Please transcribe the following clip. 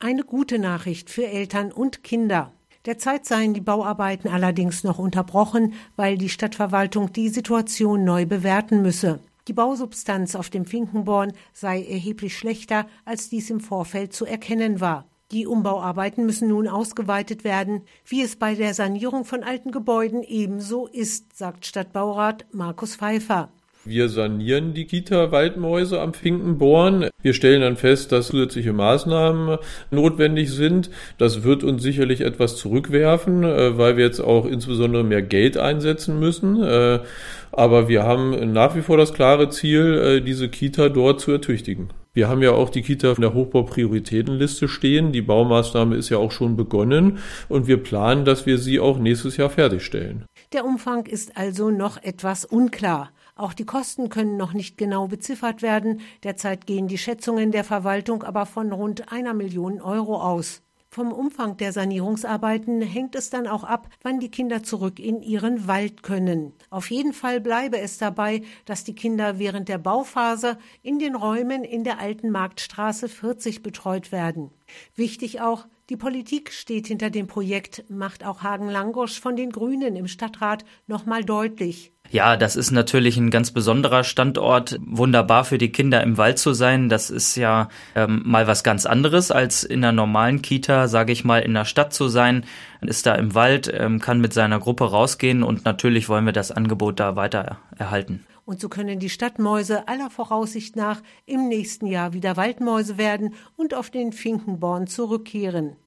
Eine gute Nachricht für Eltern und Kinder. Derzeit seien die Bauarbeiten allerdings noch unterbrochen, weil die Stadtverwaltung die Situation neu bewerten müsse. Die Bausubstanz auf dem Finkenborn sei erheblich schlechter, als dies im Vorfeld zu erkennen war. Die Umbauarbeiten müssen nun ausgeweitet werden, wie es bei der Sanierung von alten Gebäuden ebenso ist, sagt Stadtbaurat Markus Pfeiffer. Wir sanieren die Kita Waldmäuse am Finkenborn. Wir stellen dann fest, dass zusätzliche Maßnahmen notwendig sind. Das wird uns sicherlich etwas zurückwerfen, weil wir jetzt auch insbesondere mehr Geld einsetzen müssen. Aber wir haben nach wie vor das klare Ziel, diese Kita dort zu ertüchtigen. Wir haben ja auch die Kita in der Hochbauprioritätenliste stehen. Die Baumaßnahme ist ja auch schon begonnen und wir planen, dass wir sie auch nächstes Jahr fertigstellen. Der Umfang ist also noch etwas unklar. Auch die Kosten können noch nicht genau beziffert werden. Derzeit gehen die Schätzungen der Verwaltung aber von rund 1 Million Euro aus. Vom Umfang der Sanierungsarbeiten hängt es dann auch ab, wann die Kinder zurück in ihren Wald können. Auf jeden Fall bleibe es dabei, dass die Kinder während der Bauphase in den Räumen in der alten Marktstraße 40 betreut werden. Wichtig auch, die Politik steht hinter dem Projekt, macht auch Hagen Langosch von den Grünen im Stadtrat nochmal deutlich. Ja, das ist natürlich ein ganz besonderer Standort. Wunderbar für die Kinder im Wald zu sein. Das ist ja mal was ganz anderes, als in einer normalen Kita, sage ich mal, in der Stadt zu sein. Man ist da im Wald, kann mit seiner Gruppe rausgehen und natürlich wollen wir das Angebot da weiter erhalten. Und so können die Stadtmäuse aller Voraussicht nach im nächsten Jahr wieder Waldmäuse werden und auf den Finkenborn zurückkehren.